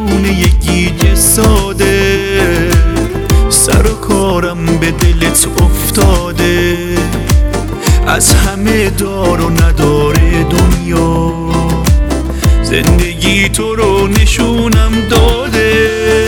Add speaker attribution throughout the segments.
Speaker 1: بدون یک گیج ساده، سر و کارم به دلت افتاده. از همه دار و ندار دنیا زندگی تو رو نشونم داده.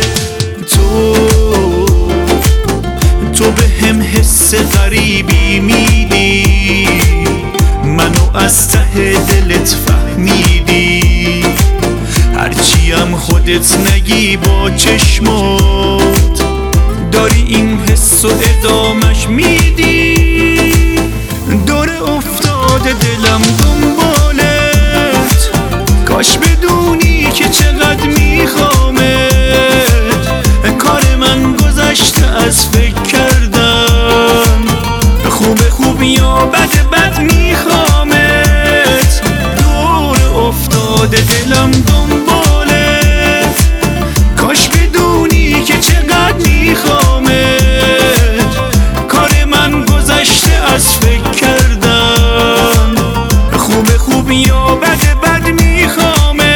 Speaker 1: تو به هم حس غریبی میدی، منو از ته دلت فهمیدی. هرچیم خودت نگی با چشمات، داری این حس و ادامش میدی. دور افتاده دلم دنبالت، کاش بدونی که چقدر میخوامت. کار من گذشته از فکر کردن، خوب یا بد میخوامت. دور افتاده دلم دنبالت، کاش بدونی که چقدر میخوامت. کار من گذشته از فکر کردن، خوب یا بد میخوامت.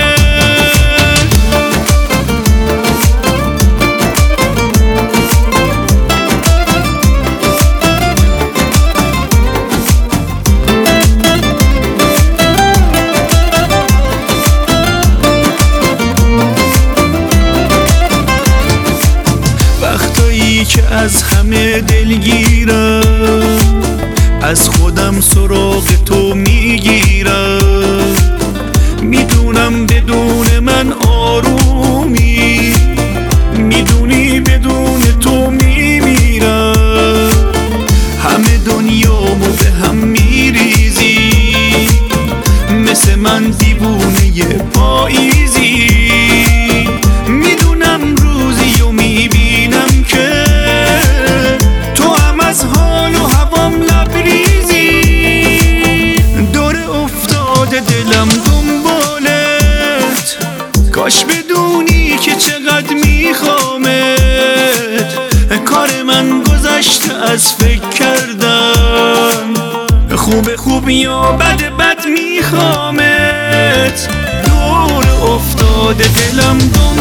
Speaker 1: وقتایی که از همه دلگیرم، از خودم سراغ تو میگیرم. میدونم بدون من آرومی، میدونی بدون تو میمیرم. همه دنیامو به هم میریزی، مثل من دیوونه پاییزی. میدونم روزی و میبینم که تو هم از حال و هوام لبریزی. دور افتاده دلم دنبالت، کاش بدونی که چقدر میخوامت. کار من گذشته از فکر کردن، خوب یا بد میخوامت. دور افتاده دلم دنبالت،